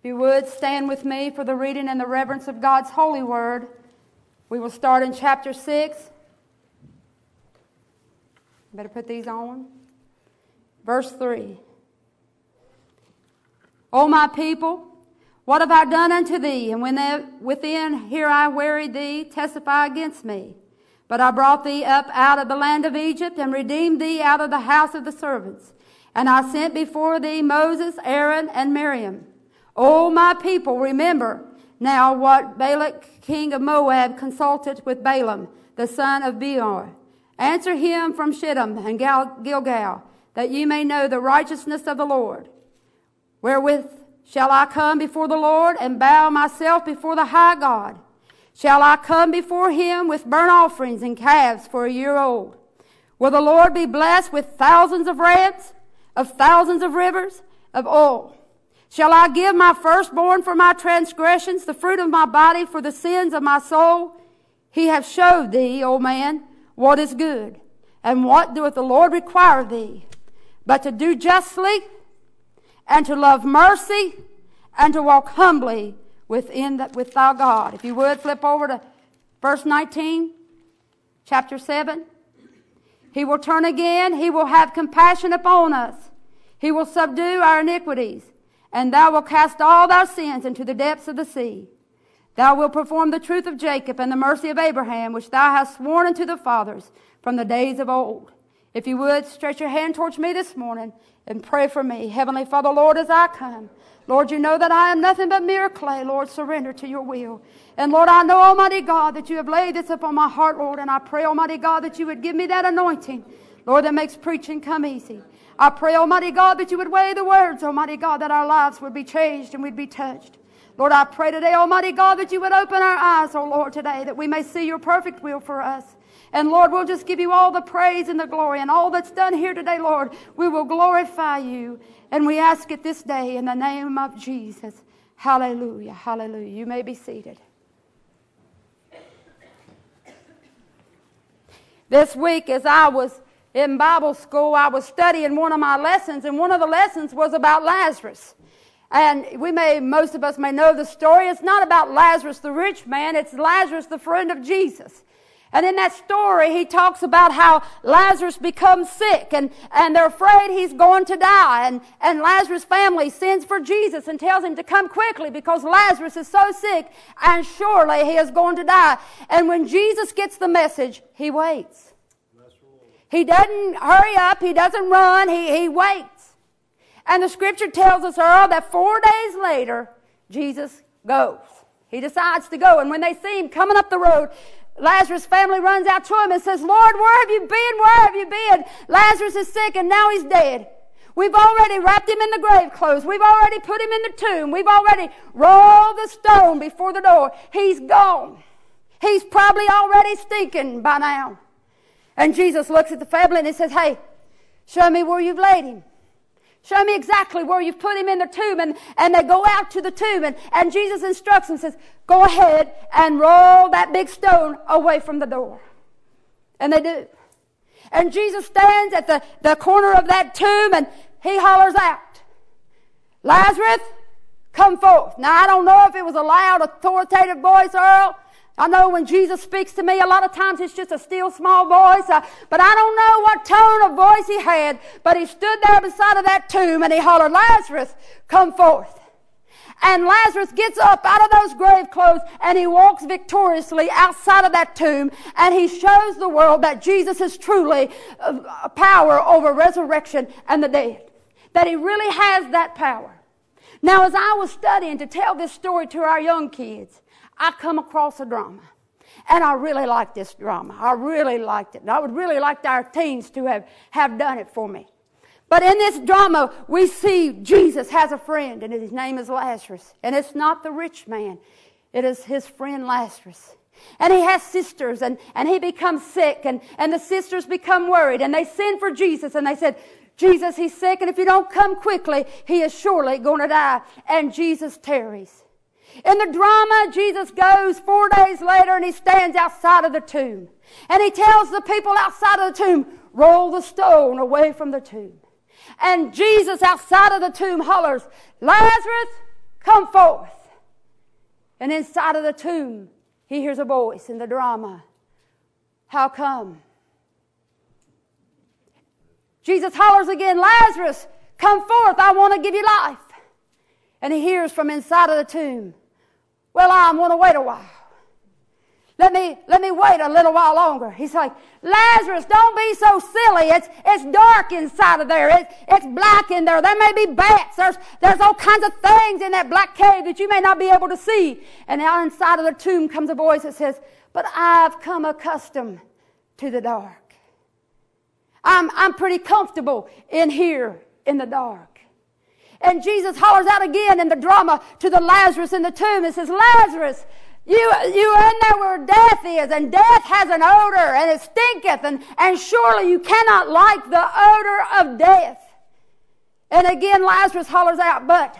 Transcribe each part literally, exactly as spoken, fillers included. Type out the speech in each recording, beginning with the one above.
you would, stand with me for the reading and the reverence of God's holy word. We will start in chapter six. Better put these on. Verse three. O my people, what have I done unto thee? And when they, within here I wearied thee, testify against me. But I brought thee up out of the land of Egypt, and redeemed thee out of the house of the servants. And I sent before thee Moses, Aaron, and Miriam. O my people, remember now what Balak king of Moab consulted with Balaam, the son of Beor. Answer him from Shittim and Gilgal, that ye may know the righteousness of the Lord. Wherewith shall I come before the Lord, and bow myself before the high God? Shall I come before him with burnt offerings and calves for a year old? Will the Lord be blessed with thousands of rams, of thousands of rivers of oil? Shall I give my firstborn for my transgressions, the fruit of my body for the sins of my soul? He hath showed thee, O man, what is good. And what doeth the Lord require of thee? But to do justly, and to love mercy, and to walk humbly within the, with thy God. If you would, flip over to verse nineteen, chapter seven. He will turn again. He will have compassion upon us. He will subdue our iniquities. And thou wilt cast all thy sins into the depths of the sea. Thou wilt perform the truth of Jacob and the mercy of Abraham, which thou hast sworn unto the fathers from the days of old. If you would, stretch your hand towards me this morning and pray for me. Heavenly Father, Lord, as I come, Lord, you know that I am nothing but mere clay. Lord, surrender to your will. And Lord, I know, Almighty God, that you have laid this upon my heart, Lord, and I pray, Almighty God, that you would give me that anointing, Lord, that makes preaching come easy. I pray, Almighty God, that you would weigh the words, Almighty God, that our lives would be changed and we'd be touched. Lord, I pray today, Almighty God, that you would open our eyes, oh Lord, today, that we may see your perfect will for us. And Lord, we'll just give you all the praise and the glory, and all that's done here today, Lord, we will glorify you. And we ask it this day in the name of Jesus. Hallelujah, hallelujah. You may be seated. This week, as I was in Bible school, I was studying one of my lessons, and one of the lessons was about Lazarus. And we may, most of us may know the story. It's not about Lazarus the rich man, it's Lazarus the friend of Jesus. And in that story, he talks about how Lazarus becomes sick, and, and they're afraid he's going to die. And, and Lazarus' family sends for Jesus and tells him to come quickly because Lazarus is so sick and surely he is going to die. And when Jesus gets the message, he waits. He doesn't hurry up. He doesn't run. He, he waits. And the scripture tells us, Earl, that four days later, Jesus goes. He decides to go. And when they see him coming up the road, Lazarus' family runs out to him and says, Lord, where have you been? Where have you been? Lazarus is sick and now he's dead. We've already wrapped him in the grave clothes. We've already put him in the tomb. We've already rolled the stone before the door. He's gone. He's probably already stinking by now. And Jesus looks at the family and he says, hey, show me where you've laid him. Show me exactly where you've put him in the tomb. And, and they go out to the tomb, and, and Jesus instructs them and says, go ahead and roll that big stone away from the door. And they do. And Jesus stands at the, the corner of that tomb and he hollers out, Lazarus, come forth. Now, I don't know if it was a loud, authoritative voice, Earl. I know when Jesus speaks to me, a lot of times it's just a still, small voice. Uh, but I don't know what tone of voice he had. But he stood there beside of that tomb and he hollered, Lazarus, come forth. And Lazarus gets up out of those grave clothes and he walks victoriously outside of that tomb. And he shows the world that Jesus is truly uh, power over resurrection and the dead. That he really has that power. Now, as I was studying to tell this story to our young kids, I come across a drama. And I really like this drama. I really liked it. And I would really like our teens to have, have done it for me. But in this drama, we see Jesus has a friend, and his name is Lazarus. And it's not the rich man. It is his friend Lazarus. And he has sisters, and, and he becomes sick, and, and the sisters become worried. And they send for Jesus, and they said, Jesus, he's sick, and if you don't come quickly, he is surely going to die. And Jesus tarries. In the drama, Jesus goes four days later and he stands outside of the tomb. And he tells the people outside of the tomb, roll the stone away from the tomb. And Jesus outside of the tomb hollers, Lazarus, come forth. And inside of the tomb, he hears a voice in the drama. How come? Jesus hollers again, Lazarus, come forth, I want to give you life. And he hears from inside of the tomb, well, I want to wait a while. Let me, let me wait a little while longer. He's like, Lazarus, don't be so silly. It's, it's dark inside of there. It's, it's black in there. There may be bats. There's, there's all kinds of things in that black cave that you may not be able to see. And now inside of the tomb comes a voice that says, but I've come accustomed to the dark. I'm, I'm pretty comfortable in here in the dark. And Jesus hollers out again in the drama to the Lazarus in the tomb and says, Lazarus, You, you are in there where death is, and death has an odor, and it stinketh, and, and surely you cannot like the odor of death. And again Lazarus hollers out, but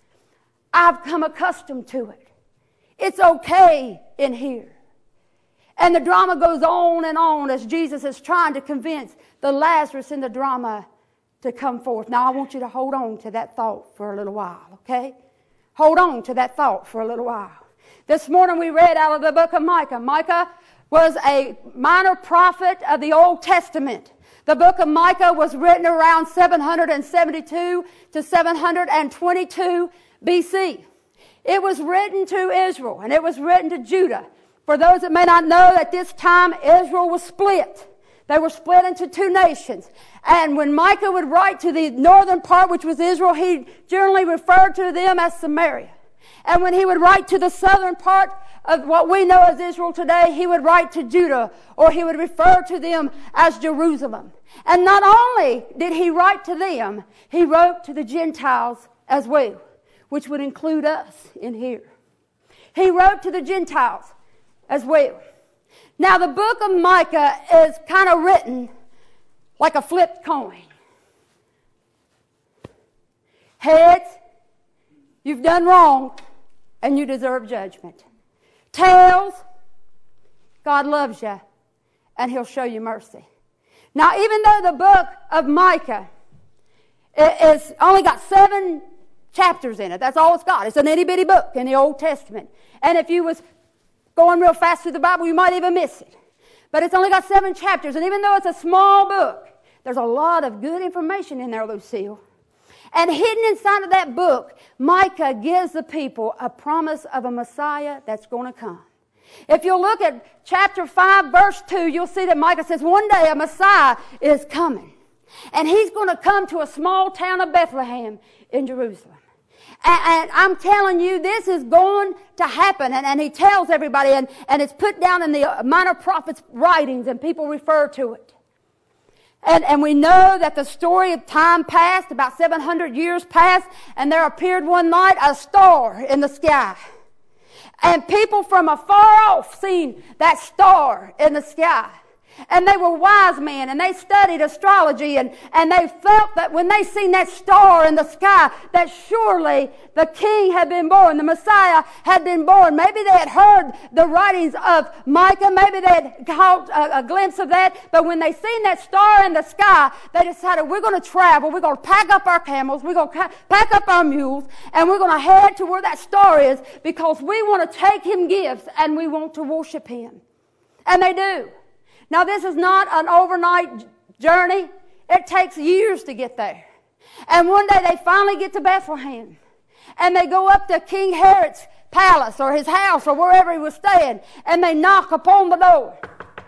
I've come accustomed to it. It's okay in here. And the drama goes on and on as Jesus is trying to convince the Lazarus in the drama to come forth. Now I want you to hold on to that thought for a little while, okay? Hold on to that thought for a little while. This morning we read out of the book of Micah. Micah was a minor prophet of the Old Testament. The book of Micah was written around seven seventy-two to seven twenty-two B C. It was written to Israel and it was written to Judah. For those that may not know, at this time Israel was split. They were split into two nations. And when Micah would write to the northern part, which was Israel, he generally referred to them as Samaria. And when he would write to the southern part of what we know as Israel today, he would write to Judah, or he would refer to them as Jerusalem. And not only did he write to them, he wrote to the Gentiles as well, which would include us in here. He wrote to the Gentiles as well. Now the book of Micah is kind of written like a flipped coin. Heads, you've done wrong, and you deserve judgment. Tails, God loves you, and He'll show you mercy. Now, even though the book of Micah is only got seven chapters in it, that's all it's got. It's an itty-bitty book in the Old Testament. And if you was going real fast through the Bible, you might even miss it. But it's only got seven chapters, and even though it's a small book, there's a lot of good information in there, Lucille. And hidden inside of that book, Micah gives the people a promise of a Messiah that's going to come. If you'll look at chapter five, verse two, you'll see that Micah says, one day a Messiah is coming. And he's going to come to a small town of Bethlehem in Jerusalem. And, and I'm telling you, this is going to happen. And, and he tells everybody, and, and it's put down in the minor prophets' writings, and people refer to it. And, and we know that the story of time passed, about seven hundred years passed, and there appeared one night a star in the sky. And people from afar off seen that star in the sky. And they were wise men, and they studied astrology, and, and they felt that when they seen that star in the sky, that surely the king had been born, the Messiah had been born. Maybe they had heard the writings of Micah, maybe they had caught a, a glimpse of that, but when they seen that star in the sky, they decided, we're going to travel, we're going to pack up our camels, we're going to pack up our mules, and we're going to head to where that star is, because we want to take him gifts, and we want to worship him. And they do. Now, this is not an overnight journey. It takes years to get there. And one day they finally get to Bethlehem. And they go up to King Herod's palace or his house or wherever he was staying. And they knock upon the door.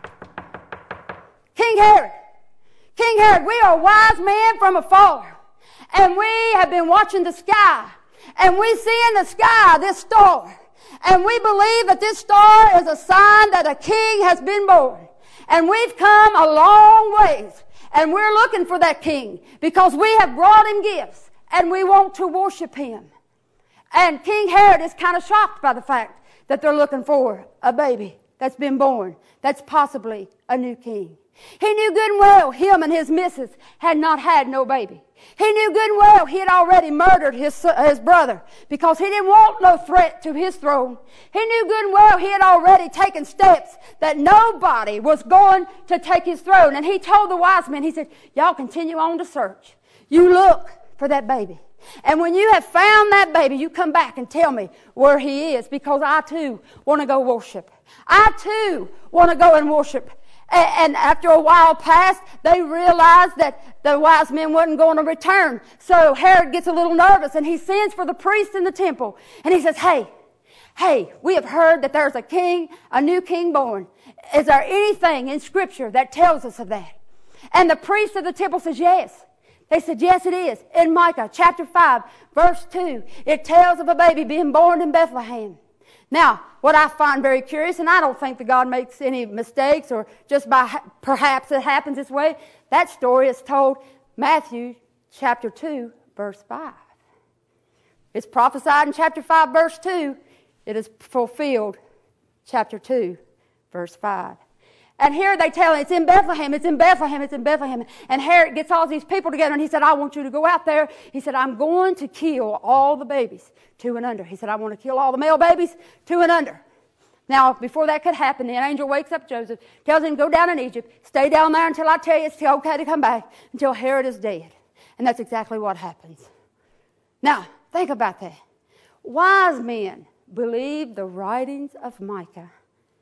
King Herod, King Herod, we are wise men from afar. And we have been watching the sky. And we see in the sky this star. And we believe that this star is a sign that a king has been born. And we've come a long ways, and we're looking for that king because we have brought him gifts, and we want to worship him. And King Herod is kind of shocked by the fact that they're looking for a baby that's been born, that's possibly a new king. He knew good and well him and his missus had not had no baby. He knew good and well he had already murdered his, his brother because he didn't want no threat to his throne. He knew good and well he had already taken steps that nobody was going to take his throne. And he told the wise men, he said, y'all continue on to search. You look for that baby. And when you have found that baby, you come back and tell me where he is, because I too want to go worship. I too want to go and worship. And after a while passed, they realized that the wise men wasn't going to return. So Herod gets a little nervous, and he sends for the priest in the temple. And he says, hey, hey, we have heard that there's a king, a new king born. Is there anything in Scripture that tells us of that? And the priest of the temple says, yes. They said, yes, it is. In Micah chapter five, verse two, it tells of a baby being born in Bethlehem. Now, what I find very curious, and I don't think that God makes any mistakes or just by perhaps it happens this way, that story is told Matthew chapter two, verse five. It's prophesied in chapter five, verse two. It is fulfilled chapter two, verse five. And here they tell him, it's in Bethlehem, it's in Bethlehem, it's in Bethlehem. And Herod gets all these people together, and he said, I want you to go out there. He said, I'm going to kill all the babies, two and under. He said, I want to kill all the male babies, two and under. Now, before that could happen, the angel wakes up Joseph, tells him, go down in Egypt, stay down there until I tell you it's okay to come back, until Herod is dead. And that's exactly what happens. Now, think about that. Wise men believed the writings of Micah.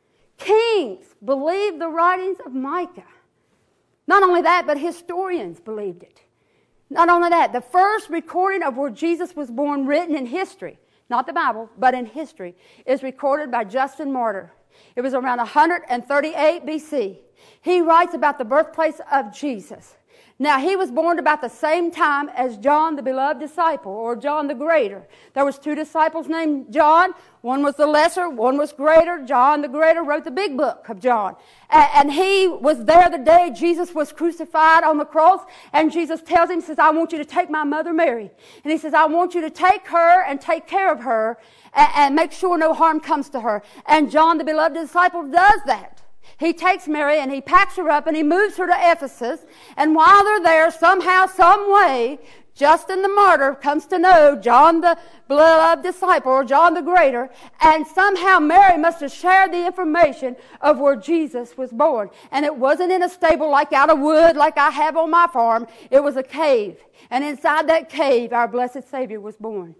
Kings believed the writings of Micah. Not only that, but historians believed it. Not only that, the first recording of where Jesus was born written in history, not the Bible, but in history, is recorded by Justin Martyr. It was around one thirty-eight B C. He writes about the birthplace of Jesus. Now, he was born about the same time as John, the beloved disciple, or John the Greater. There was two disciples named John. One was the lesser, one was greater. John the Greater wrote the big book of John. And he was there the day Jesus was crucified on the cross. And Jesus tells him, he says, I want you to take my mother Mary. And he says, I want you to take her and take care of her and make sure no harm comes to her. And John, the beloved disciple, does that. He takes Mary and he packs her up and he moves her to Ephesus. And while they're there, somehow, some way, Justin the Martyr comes to know John the beloved disciple, or John the Greater. And somehow Mary must have shared the information of where Jesus was born. And it wasn't in a stable like out of wood like I have on my farm. It was a cave. And inside that cave, our blessed Savior was born.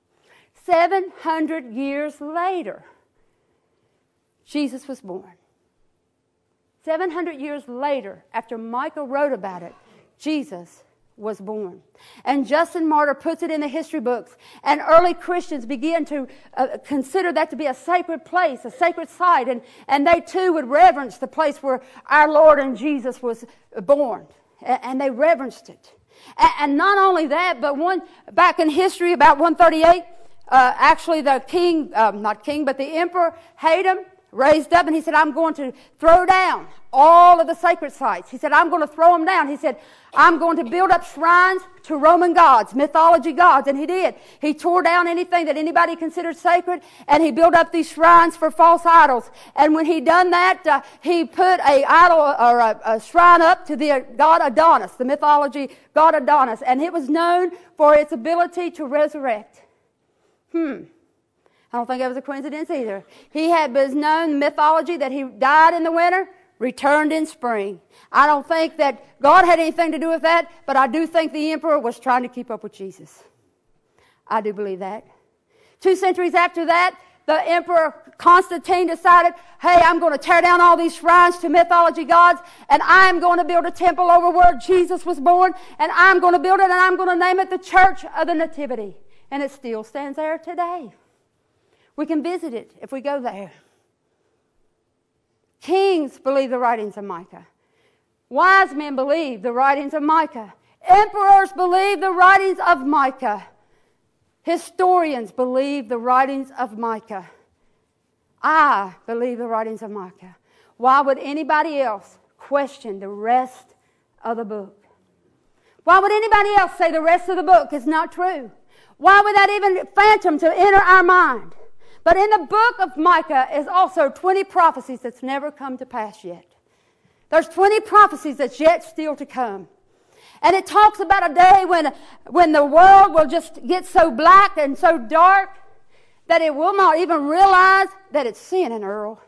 Seven hundred years later, Jesus was born. Seven hundred years later, after Micah wrote about it, Jesus was born. And Justin Martyr puts it in the history books. And early Christians began to uh, consider that to be a sacred place, a sacred site. And, and they too would reverence the place where our Lord and Jesus was born. And, and they reverenced it. And, and not only that, but one back in history, about one thirty-eight, uh, actually the king, um, not king, but the emperor Hadrian raised up and he said, I'm going to throw down all of the sacred sites. He said, I'm going to throw them down. He said, I'm going to build up shrines to Roman gods, mythology gods. And he did. He tore down anything that anybody considered sacred, and he built up these shrines for false idols. And when he done that, uh, he put a idol or a, a shrine up to the god Adonis, the mythology god Adonis. And it was known for its ability to resurrect. Hmm. I don't think that was a coincidence either. He had was known mythology that he died in the winter, returned in spring. I don't think that God had anything to do with that, but I do think the emperor was trying to keep up with Jesus. I do believe that. Two centuries after that, the emperor Constantine decided, hey, I'm going to tear down all these shrines to mythology gods, and I'm going to build a temple over where Jesus was born, and I'm going to build it, and I'm going to name it the Church of the Nativity. And it still stands there today. We can visit it if we go there. Kings believe the writings of Micah. Wise men believe the writings of Micah. Emperors believe the writings of Micah. Historians believe the writings of Micah. I believe the writings of Micah. Why would anybody else question the rest of the book? Why would anybody else say the rest of the book is not true? Why would that even phantom to enter our mind? But in the book of Micah is also twenty prophecies that's never come to pass yet. There's twenty prophecies that's yet still to come. And it talks about a day when, when the world will just get so black and so dark that it will not even realize that it's sin, and Earl.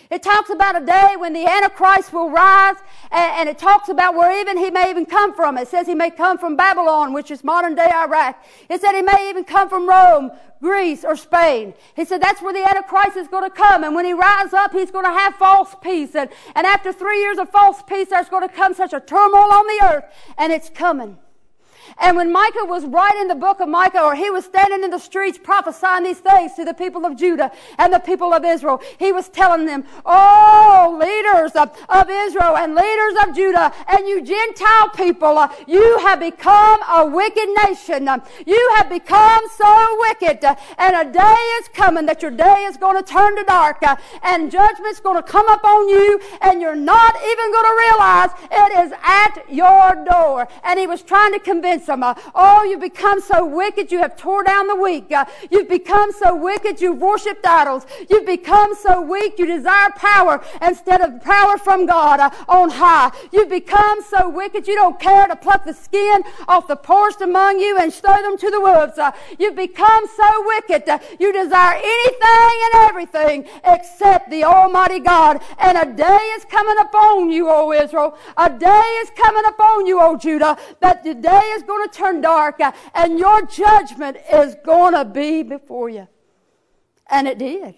It talks about a day when the Antichrist will rise, and, and it talks about where even he may even come from. It says he may come from Babylon, which is modern day Iraq. It said he may even come from Rome, Greece, or Spain. He said that's where the Antichrist is going to come, and when he rises up, he's going to have false peace. And, and after three years of false peace, there's going to come such a turmoil on the earth, and it's coming. And when Micah was writing the book of Micah, or he was standing in the streets prophesying these things to the people of Judah and the people of Israel, he was telling them, oh, leaders of, of Israel and leaders of Judah and you Gentile people, uh, you have become a wicked nation. Uh, you have become so wicked. Uh, and a day is coming that your day is going to turn to dark. Uh, and judgment's going to come up on you, and you're not even going to realize it is at your door. And he was trying to convince them, uh, oh, you've become so wicked, you have tore down the weak. Uh, you've become so wicked, you've worshipped idols. You've become so weak, you desire power instead of power from God uh, on high. You've become so wicked, you don't care to pluck the skin off the poorest among you and throw them to the wolves. Uh, you've become so wicked, uh, you desire anything and everything except the Almighty God. And a day is coming upon you, O Israel. A day is coming upon you, O Judah, that the day is going to turn dark, uh, and your judgment is going to be before you. And it did.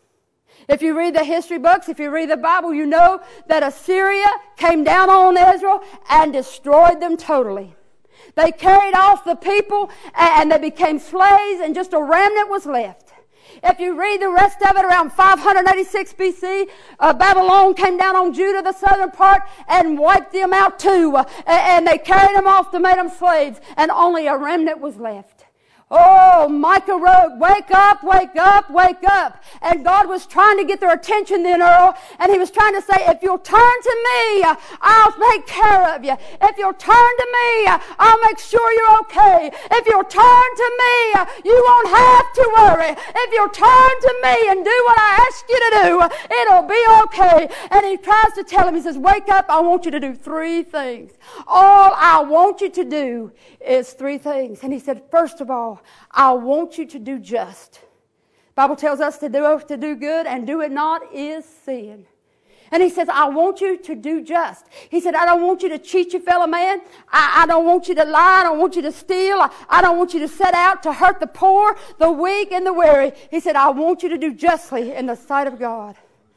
If you read the history books, if you read the Bible, you know that Assyria came down on Israel and destroyed them totally. They carried off the people and they became slaves, and just a remnant was left. If you read the rest of it, around five eighty-six B C, uh, Babylon came down on Judah, the southern part, and wiped them out too. Uh, and they carried them off to make them slaves, and only a remnant was left. Oh, Micah wrote, wake up, wake up, wake up. And God was trying to get their attention then, Earl. And he was trying to say, if you'll turn to me, I'll take care of you. If you'll turn to me, I'll make sure you're okay. If you'll turn to me, you won't have to worry. If you'll turn to me and do what I ask you to do, it'll be okay. And he tries to tell him, he says, wake up, I want you to do three things. All I want you to do is three things. And he said, first of all, I want you to do just. The Bible tells us to do, to do good and do it not is sin. And he says, I want you to do just. He said, I don't want you to cheat your fellow man. I, I don't want you to lie. I don't want you to steal. I, I don't want you to set out to hurt the poor, the weak, and the weary. He said, I want you to do justly in the sight of God.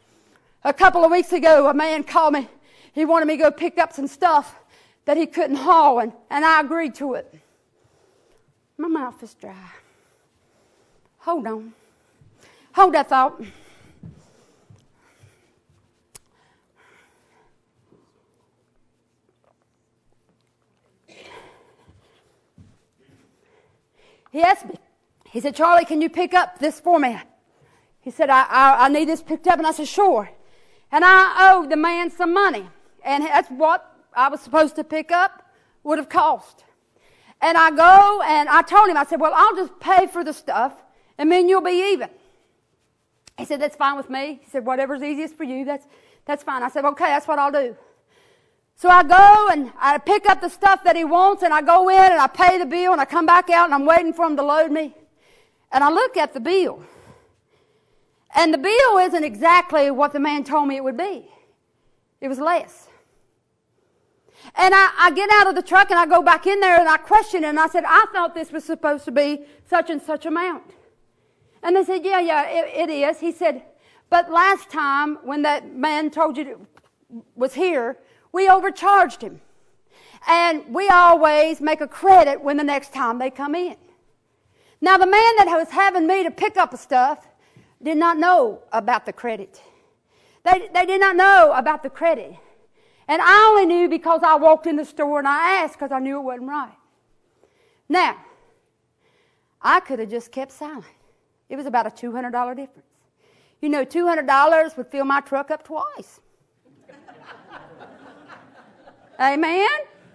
A couple of weeks ago, a man called me. He wanted me to go pick up some stuff that he couldn't haul, and, and I agreed to it. My mouth is dry. Hold on. Hold that thought. He asked me, he said, Charlie, can you pick up this for me? He said, I, I, I need this picked up. And I said, sure. And I owed the man some money. And that's what I was supposed to pick up would have cost. And I go and I told him, I said, well, I'll just pay for the stuff and then you'll be even. He said, that's fine with me. He said, whatever's easiest for you, that's, that's fine. I said, okay, that's what I'll do. So I go and I pick up the stuff that he wants, and I go in and I pay the bill, and I come back out and I'm waiting for him to load me. And I look at the bill. And the bill isn't exactly what the man told me it would be. It was less. And I, I get out of the truck and I go back in there and I question it, and I said, I thought this was supposed to be such and such amount. And they said, yeah, yeah, it, it is. He said, but last time when that man told you to, was here, we overcharged him. And we always make a credit when the next time they come in. Now the man that was having me to pick up the stuff did not know about the credit. They, they did not know about the credit. And I only knew because I walked in the store and I asked because I knew it wasn't right. Now, I could have just kept silent. It was about a two hundred dollars difference. You know, two hundred dollars would fill my truck up twice. Amen?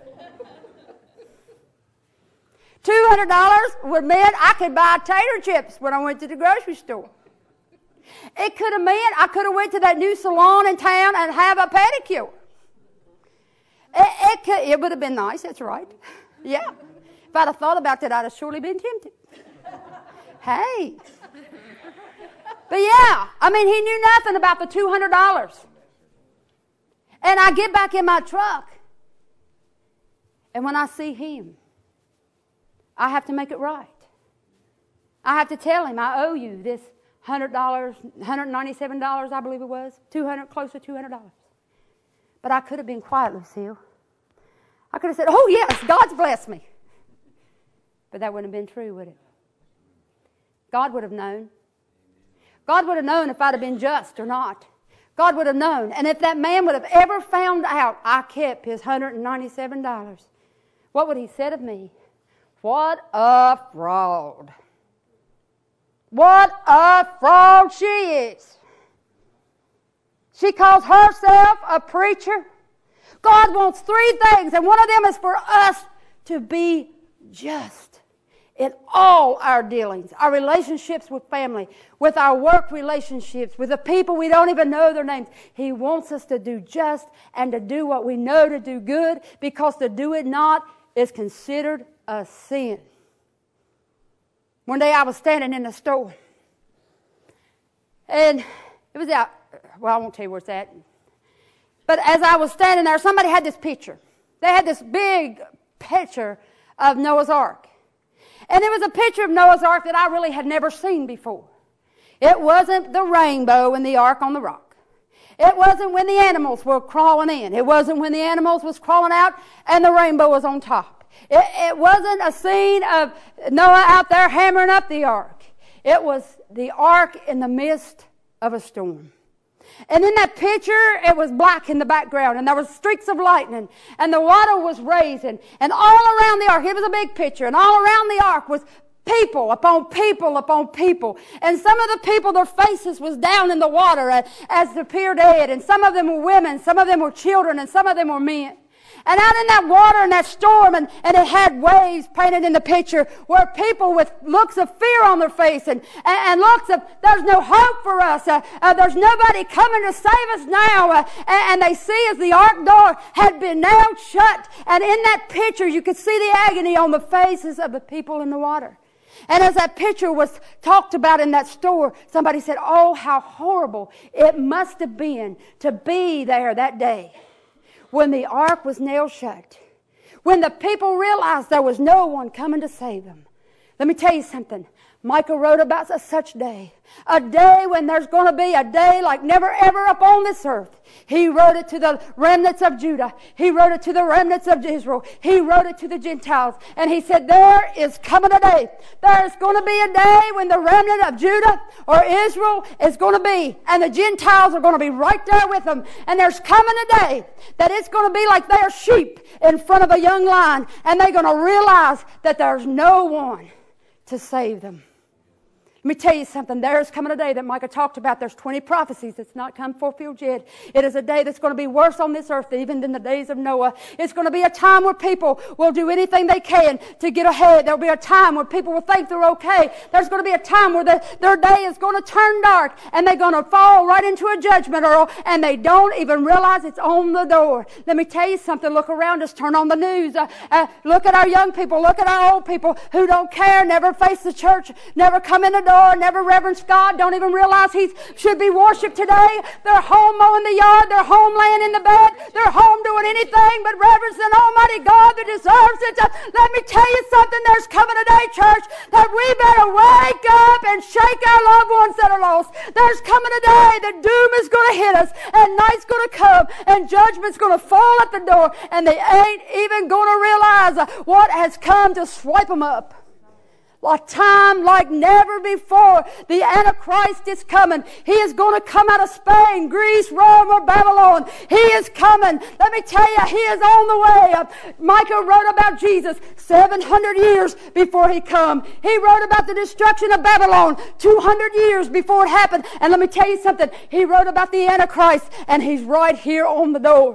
two hundred dollars would mean I could buy tater chips when I went to the grocery store. It could have meant I could have went to that new salon in town and have a pedicure. It, it, could, it would have been nice, that's right. Yeah. If I'd have thought about that, I'd have surely been tempted. Hey. But yeah, I mean, he knew nothing about the two hundred dollars. And I get back in my truck. And when I see him, I have to make it right. I have to tell him, I owe you this one hundred dollars, one hundred ninety-seven dollars, I believe it was, two hundred dollars, close to two hundred dollars. But I could have been quiet, Lucille. I could have said, oh yes, God's blessed me. But that wouldn't have been true, would it? God would have known. God would have known if I'd have been just or not. God would have known. And if that man would have ever found out I kept his one hundred ninety-seven dollars, what would he said of me? What a fraud. What a fraud she is. She calls herself a preacher. God wants three things, and one of them is for us to be just in all our dealings, our relationships with family, with our work relationships, with the people we don't even know their names. He wants us to do just and to do what we know to do good, because to do it not is considered a sin. One day I was standing in the store, and it was out, well, I won't tell you where it's at. But as I was standing there, somebody had this picture. They had this big picture of Noah's Ark. And it was a picture of Noah's Ark that I really had never seen before. It wasn't the rainbow and the ark on the rock. It wasn't when the animals were crawling in. It wasn't when the animals was crawling out and the rainbow was on top. It, it wasn't a scene of Noah out there hammering up the ark. It was the ark in the midst of a storm. And in that picture, it was black in the background, and there was streaks of lightning, and the water was raising, and all around the ark, it was a big picture, and all around the ark was people upon people upon people. And some of the people, their faces was down in the water as they appeared dead, and some of them were women, some of them were children, and some of them were men. And out in that water and that storm, and, and it had waves painted in the picture, were people with looks of fear on their face, and, and, and looks of, there's no hope for us, uh, uh, there's nobody coming to save us now, uh, and, and they see as the ark door had been nailed shut, and in that picture you could see the agony on the faces of the people in the water. And as that picture was talked about in that store, somebody said, oh, how horrible it must have been to be there that day when the ark was nailed shut, when the people realized there was no one coming to save them. Let me tell you something. Micah wrote about a such day, a day when there's going to be a day like never ever upon this earth. He wrote it to the remnants of Judah. He wrote it to the remnants of Israel. He wrote it to the Gentiles. And he said, there is coming a day. There is going to be a day when the remnant of Judah or Israel is going to be, and the Gentiles are going to be right there with them. And there's coming a day that it's going to be like they're sheep in front of a young lion, and they're going to realize that there's no one to save them. Let me tell you something. There is coming a day that Micah talked about. There's twenty prophecies that's not come fulfilled yet. It is a day that's going to be worse on this earth even than the days of Noah. It's going to be a time where people will do anything they can to get ahead. There will be a time where people will think they're okay. There's going to be a time where the, their day is going to turn dark, and they're going to fall right into a judgment, or, and they don't even realize it's on the door. Let me tell you something. Look around us. Turn on the news. Uh, uh, look at our young people. Look at our old people who don't care, never face the church, never come in the door, never reverence God, don't even realize He should be worshipped today. They're home mowing the yard, they're home laying in the bed, they're home doing anything but reverence an Almighty God that deserves it. Let me tell you something, there's coming a day, church, that we better wake up and shake our loved ones that are lost. There's coming a day that doom is going to hit us, and night's going to come, and judgment's going to fall at the door, and they ain't even going to realize what has come to swipe them up. Like time like never before, the Antichrist is coming. He is going to come out of Spain, Greece, Rome, or Babylon. He is coming. Let me tell you, He is on the way. Micah wrote about Jesus seven hundred years before He come. He wrote about the destruction of Babylon two hundred years before it happened. And let me tell you something. He wrote about the Antichrist, and he's right here on the door.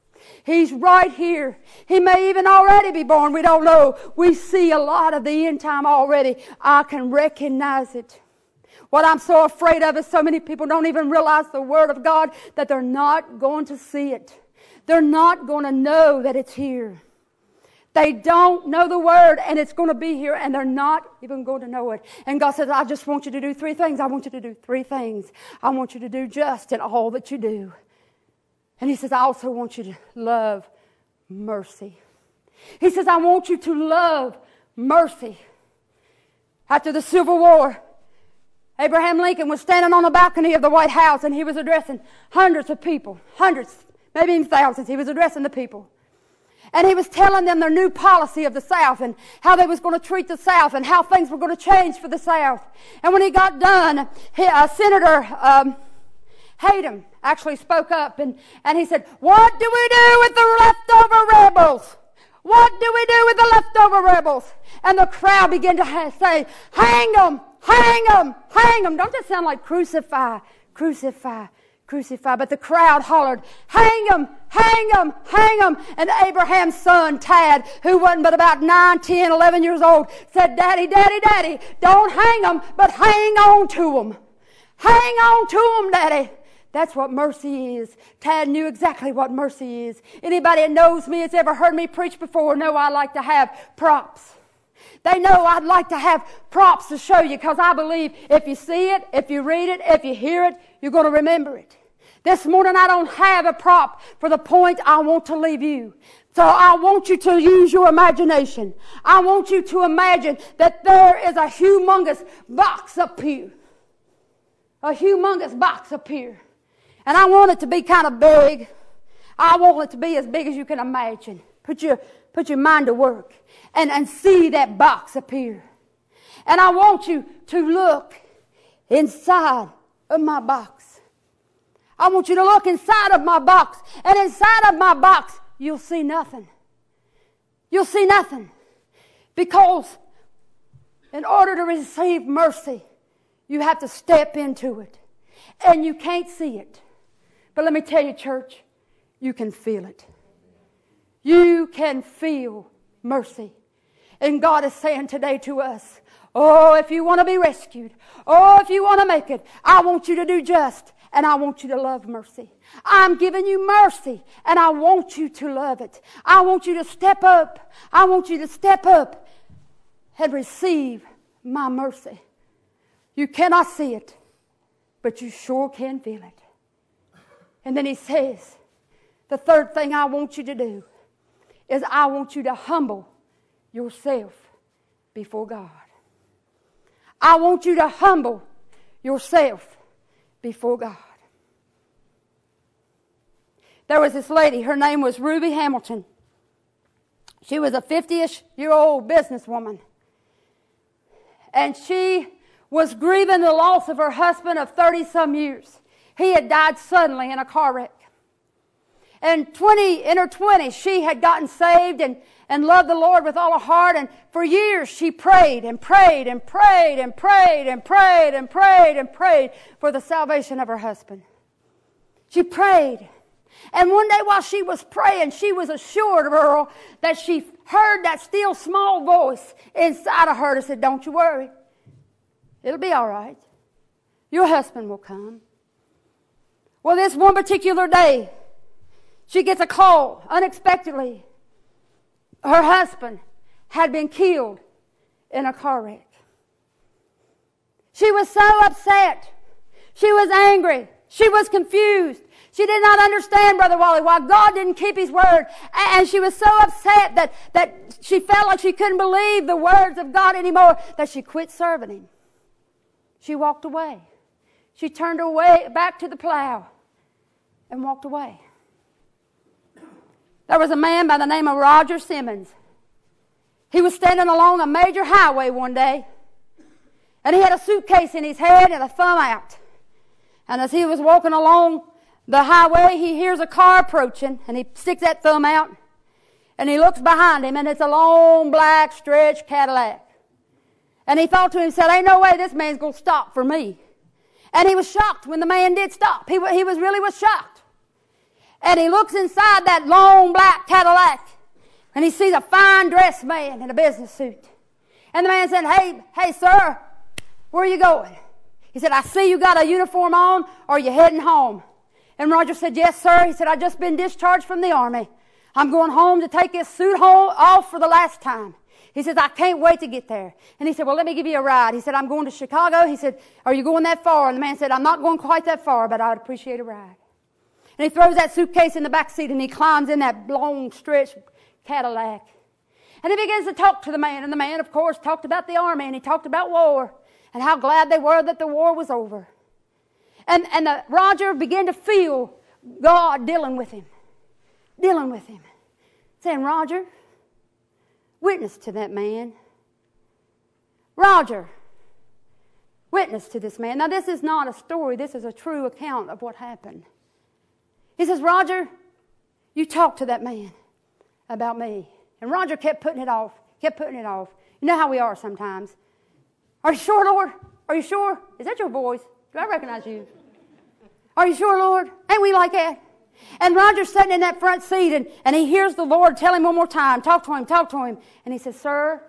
He's right here. He may even already be born. We don't know. We see a lot of the end time already. I can recognize it. What I'm so afraid of is so many people don't even realize the Word of God, that they're not going to see it. They're not going to know that it's here. They don't know the word, and it's going to be here, and they're not even going to know it. And God says, I just want you to do three things. I want you to do three things. I want you to do just in all that you do. And he says, I also want you to love mercy. He says, I want you to love mercy. After the Civil War, Abraham Lincoln was standing on the balcony of the White House, and he was addressing hundreds of people, hundreds, maybe even thousands. He was addressing the people. And he was telling them their new policy of the South and how they was going to treat the South and how things were going to change for the South. And when he got done, he, uh, Senator um, Hayden actually spoke up and, and he said, what do we do with the leftover rebels? What do we do with the leftover rebels? And the crowd began to ha- say, hang them, hang them, hang them. Don't that sound like crucify, crucify, crucify? But the crowd hollered, hang them, hang them, hang them. And Abraham's son, Tad, who wasn't but about nine, ten, eleven years old, said, Daddy, Daddy, Daddy, don't hang them, but hang on to them. Hang on to them, Daddy. That's what mercy is. Tad knew exactly what mercy is. Anybody that knows me, has ever heard me preach before, know I like to have props. They know I'd like to have props to show you, because I believe if you see it, if you read it, if you hear it, you're going to remember it. This morning I don't have a prop for the point I want to leave you. So I want you to use your imagination. I want you to imagine that there is a humongous box up here. A humongous box up here. And I want it to be kind of big. I want it to be as big as you can imagine. Put your, put your mind to work and, and see that box appear. And I want you to look inside of my box. I want you to look inside of my box. And inside of my box, you'll see nothing. You'll see nothing. Because in order to receive mercy, you have to step into it. And you can't see it. But let me tell you, church, you can feel it. You can feel mercy. And God is saying today to us, oh, if you want to be rescued, oh, if you want to make it, I want you to do just, and I want you to love mercy. I'm giving you mercy, and I want you to love it. I want you to step up. I want you to step up and receive my mercy. You cannot see it, but you sure can feel it. And then he says, the third thing I want you to do is I want you to humble yourself before God. I want you to humble yourself before God. There was this lady, her name was Ruby Hamilton. She was a fifty-ish-year-old businesswoman. And she was grieving the loss of her husband of thirty-some years. He had died suddenly in a car wreck. And twenty, in her twenties, she had gotten saved and, and loved the Lord with all her heart. And for years, she prayed and prayed and prayed and prayed and prayed and prayed and prayed for the salvation of her husband. She prayed. And one day while she was praying, she was assured, Earl, that she heard that still small voice inside of her that said, don't you worry. It'll be all right. Your husband will come. Well, this one particular day, she gets a call unexpectedly. Her husband had been killed in a car wreck. She was so upset. She was angry. She was confused. She did not understand, Brother Wally, why God didn't keep His word. And she was so upset that, that she felt like she couldn't believe the words of God anymore that she quit serving Him. She walked away. She turned her way back to the plow and walked away. There was a man by the name of Roger Simmons. He was standing along a major highway one day, and he had a suitcase in his head and a thumb out. And as he was walking along the highway, he hears a car approaching, and he sticks that thumb out, and he looks behind him, and it's a long, black, stretched Cadillac. And he thought to himself, ain't no way this man's going to stop for me. And he was shocked when the man did stop. He, he was really was shocked. And he looks inside that long black Cadillac, and he sees a fine dressed man in a business suit. And the man said, hey, hey, sir, where are you going? He said, I see you got a uniform on, or are you heading home? And Roger said, yes, sir. He said, I just been discharged from the army. I'm going home to take this suit home, off for the last time. He says, I can't wait to get there. And he said, well, let me give you a ride. He said, I'm going to Chicago. He said, are you going that far? And the man said, I'm not going quite that far, but I'd appreciate a ride. And he throws that suitcase in the back seat and he climbs in that long stretch Cadillac. And he begins to talk to the man. And the man, of course, talked about the army and he talked about war and how glad they were that the war was over. And, and the, Roger began to feel God dealing with him. Dealing with him. Saying, Roger, witness to that man. Roger, witness to this man. Now, this is not a story. This is a true account of what happened. He says, Roger, you talk to that man about me. And Roger kept putting it off, kept putting it off. You know how we are sometimes. Are you sure, Lord? Are you sure? Is that your voice? Do I recognize you? Are you sure, Lord? Ain't we like that? And Roger's sitting in that front seat and, and he hears the Lord tell him one more time, talk to him, talk to him. And he says, sir,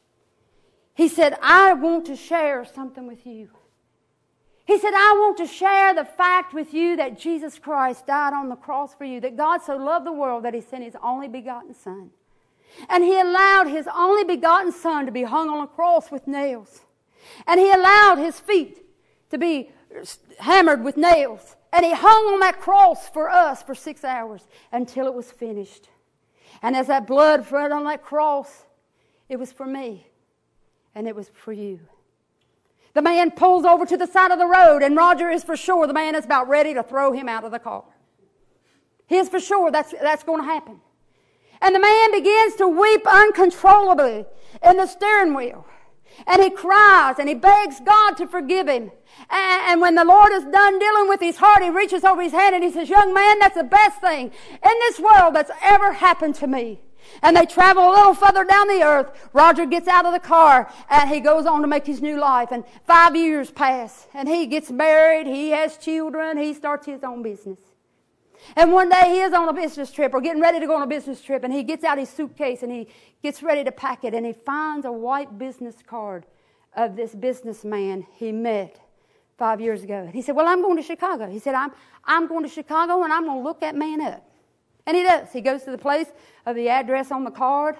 he said, I want to share something with you. He said, I want to share the fact with you that Jesus Christ died on the cross for you, that God so loved the world that he sent his only begotten Son. And he allowed his only begotten Son to be hung on a cross with nails. And he allowed his feet to be hammered with nails. And he hung on that cross for us for six hours until it was finished. And as that blood flowed on that cross, it was for me. And it was for you. The man pulls over to the side of the road, and Roger is for sure the man is about ready to throw him out of the car. He is for sure that's, that's going to happen. And the man begins to weep uncontrollably in the steering wheel. And he cries and he begs God to forgive him. And, and when the Lord is done dealing with his heart, he reaches over his hand and he says, young man, that's the best thing in this world that's ever happened to me. And they travel a little further down the earth. Roger gets out of the car and he goes on to make his new life. And five years pass and he gets married. He has children. He starts his own business. And one day he is on a business trip or getting ready to go on a business trip and he gets out his suitcase and he gets ready to pack it and he finds a white business card of this businessman he met five years ago. And he said, well, I'm going to Chicago. He said, I'm, I'm going to Chicago and I'm going to look that man up. And he does. He goes to the place of the address on the card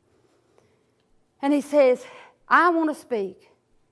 and he says, I want to speak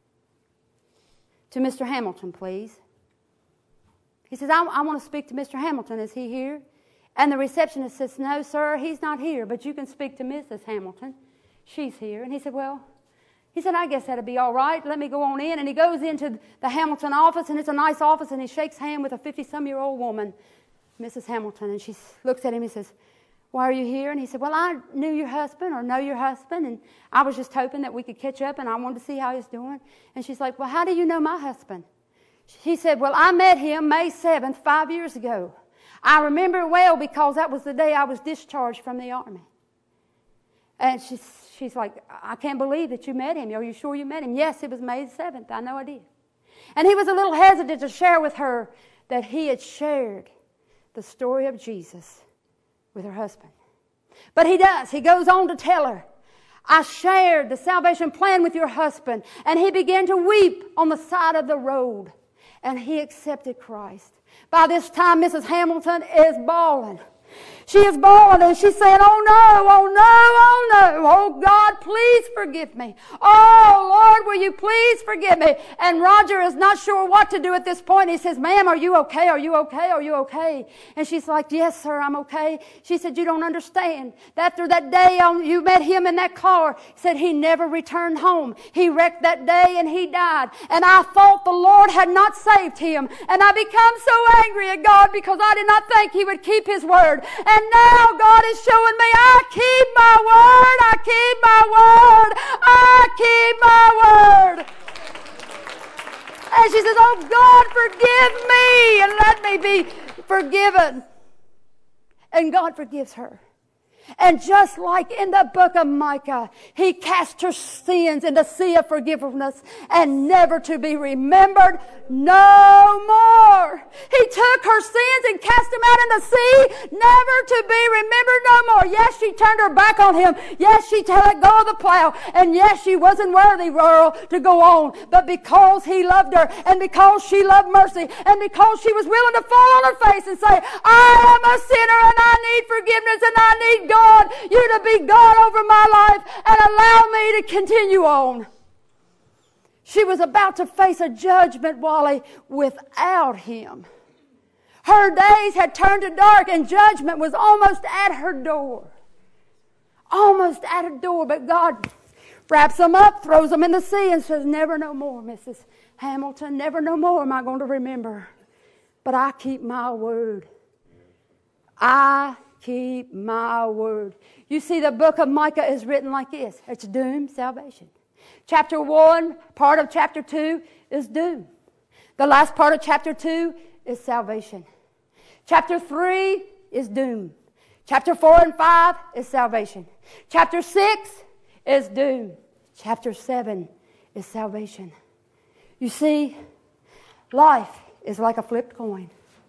to Mister Hamilton, please. He says, I, I want to speak to Mister Hamilton. Is he here? And the receptionist says, no, sir, he's not here, but you can speak to Missus Hamilton. She's here. And he said, well, he said, I guess that'll be all right. Let me go on in. And he goes into the Hamilton office, and it's a nice office, and he shakes hands with a fifty-some-year-old woman, Missus Hamilton, and she looks at him and says, why are you here? And he said, well, I knew your husband or know your husband, and I was just hoping that we could catch up, and I wanted to see how he's doing. And she's like, well, how do you know my husband? He said, well, I met him May seventh, five years ago. I remember it well because that was the day I was discharged from the Army. And she's, she's like, I can't believe that you met him. Are you sure you met him? Yes, it was May seventh. I know I did. And he was a little hesitant to share with her that he had shared the story of Jesus with her husband. But he does. He goes on to tell her, I shared the salvation plan with your husband. And he began to weep on the side of the road. And he accepted Christ. By this time, Missus Hamilton is bawling. She is bawling and she's saying, oh no, oh no, oh no, oh God, please forgive me. Oh Lord, will you please forgive me? And Roger is not sure what to do at this point. He says, ma'am, are you okay? Are you okay? Are you okay? And she's like, yes, sir, I'm okay. She said, you don't understand. After that day on, you met him in that car, said he never returned home. He wrecked that day and he died. And I thought the Lord had not saved him. And I become so angry at God because I did not think he would keep his word. And now God is showing me I keep my word, I keep my word, I keep my word. And she says, oh God, forgive me and let me be forgiven. And God forgives her. And just like in the book of Micah, he cast her sins in the sea of forgiveness and never to be remembered no more. He took her sins and cast them out in the sea, never to be remembered no more. Yes, she turned her back on him. Yes, she let go of the plow. And yes, she wasn't worthy, girl, to go on. But because he loved her and because she loved mercy and because she was willing to fall on her face and say, I am a sinner and I need forgiveness and I need God God, you to be God over my life and allow me to continue on. She was about to face a judgment, Wally, without him. Her days had turned to dark and judgment was almost at her door. Almost at her door, but God wraps them up, throws them in the sea and says, never no more, Missus Hamilton, never no more am I going to remember. But I keep my word. I keep my word. You see, the book of Micah is written like this. It's doom, salvation. Chapter one, part of chapter two is doom. The last part of chapter two is salvation. Chapter three is doom. Chapter four and five is salvation. Chapter six is doom. Chapter seven is salvation. You see, life is like a flipped coin.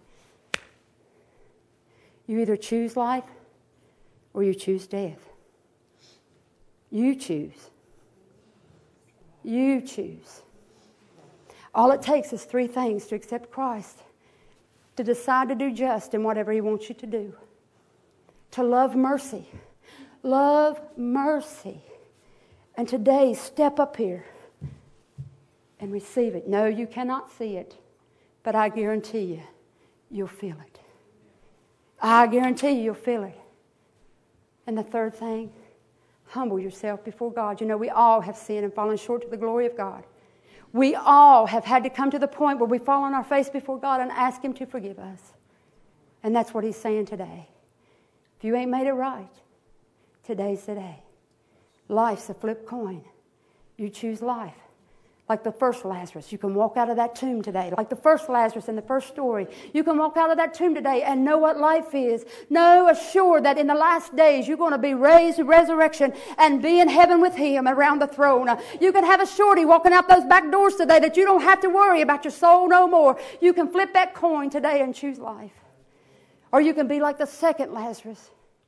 You either choose life or you choose death. You choose. You choose. All it takes is three things to accept Christ. To decide to do just in whatever He wants you to do. To love mercy. Love mercy. And today, step up here and receive it. No, you cannot see it, but I guarantee you, you'll feel it. I guarantee you, you'll feel it. And the third thing, humble yourself before God. You know, we all have sinned and fallen short of the glory of God. We all have had to come to the point where we fall on our face before God and ask Him to forgive us. And that's what He's saying today. If you ain't made it right, today's the day. Life's a flip coin. You choose life. Like the first Lazarus, you can walk out of that tomb today. Like the first Lazarus in the first story, you can walk out of that tomb today and know what life is. Know assured that in the last days you're going to be raised to resurrection and be in heaven with Him around the throne. You can have a surety walking out those back doors today that you don't have to worry about your soul no more. You can flip that coin today and choose life. Or you can be like the second Lazarus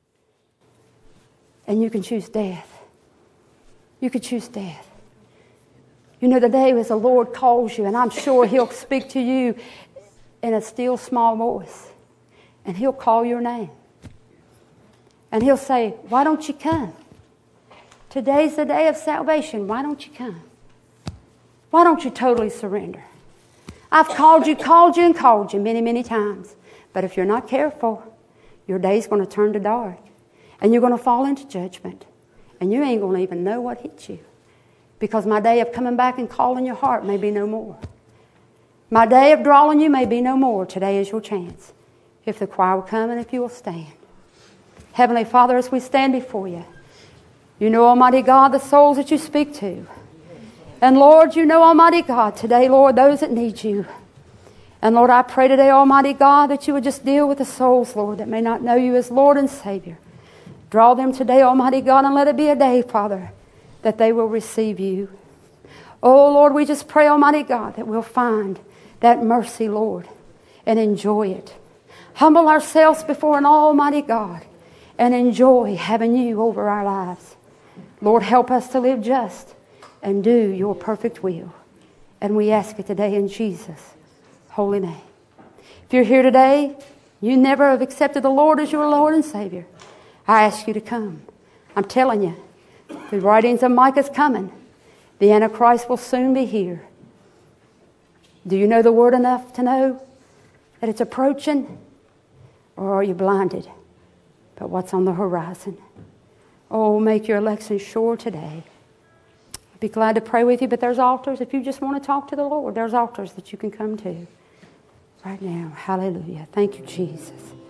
and you can choose death. You could choose death. You know, the day as the Lord calls you, and I'm sure He'll speak to you in a still small voice, and He'll call your name. And He'll say, why don't you come? Today's the day of salvation. Why don't you come? Why don't you totally surrender? I've called you, called you, and called you many, many times. But if you're not careful, your day's going to turn to dark, and you're going to fall into judgment. And you ain't going to even know what hit you. Because my day of coming back and calling your heart may be no more. My day of drawing you may be no more. Today is your chance. If the choir will come and if you will stand. Heavenly Father, as we stand before you, you know, Almighty God, the souls that you speak to. And Lord, you know, Almighty God, today, Lord, those that need you. And Lord, I pray today, Almighty God, that you would just deal with the souls, Lord, that may not know you as Lord and Savior. Draw them today, Almighty God, and let it be a day, Father, that they will receive you. Oh, Lord, we just pray, Almighty God, that we'll find that mercy, Lord, and enjoy it. Humble ourselves before an Almighty God and enjoy having you over our lives. Lord, help us to live just and do your perfect will. And we ask it today in Jesus' holy name. If you're here today, you never have accepted the Lord as your Lord and Savior, I ask you to come. I'm telling you, the writings of Micah's coming. The Antichrist will soon be here. Do you know the Word enough to know that it's approaching? Or are you blinded by what's on the horizon? Oh, make your election sure today. I'd be glad to pray with you, but there's altars. If you just want to talk to the Lord, there's altars that you can come to right now. Hallelujah. Thank you, Jesus.